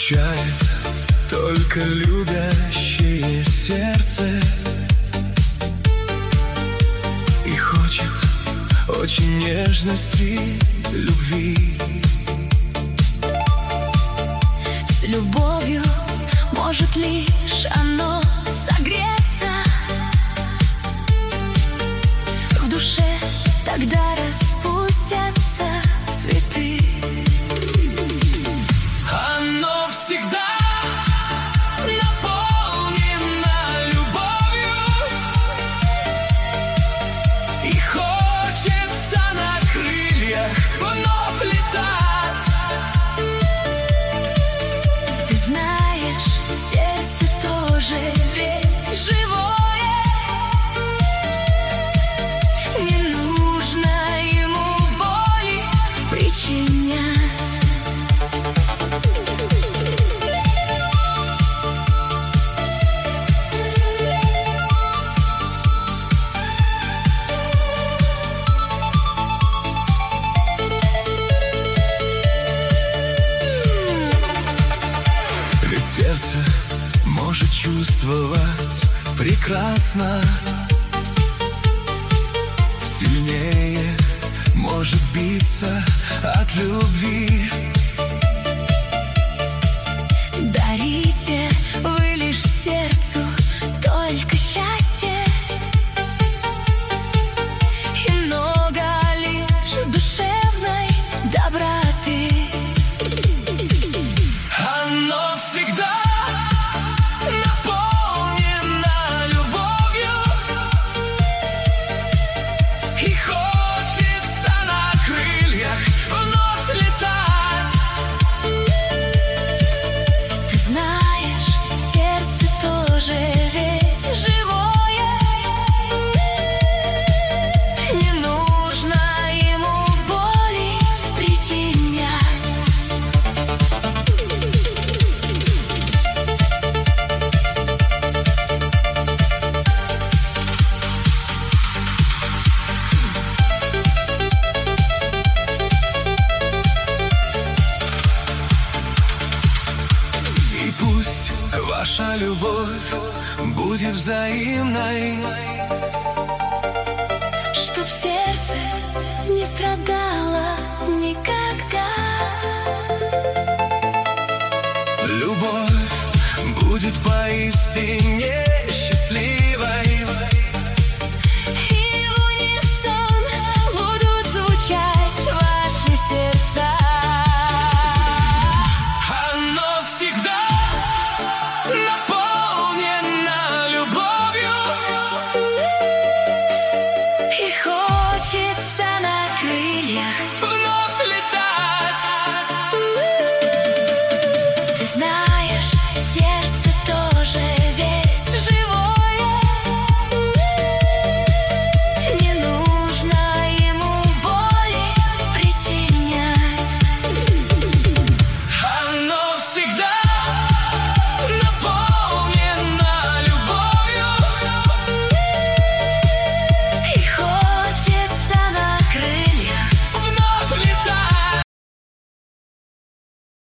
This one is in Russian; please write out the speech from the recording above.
Скучает только любящее сердце и хочет очень нежности, любви. С любовью может лишь оно согреться в душе, тогда распустятся цветы. Оно всегда наполнено любовью и хочется на крыльях вновь летать. Ты знаешь, сердце тоже ведь живое, не нужно ему боли причинять. Ведь сердце может чувствовать прекрасно, сильнее может биться от любви. Дарите вы лишь сердцу только счастье и много лишь душевной доброты. Оно всегда наполнено любовью и хочется на крыльях вновь летать. Ты знаешь, сердце тоже ведь живое, не нужно ему боли причинять. И пусть ваша любовь будет взаимной, Чтоб сердце не страдало никогда. любовь будет поистине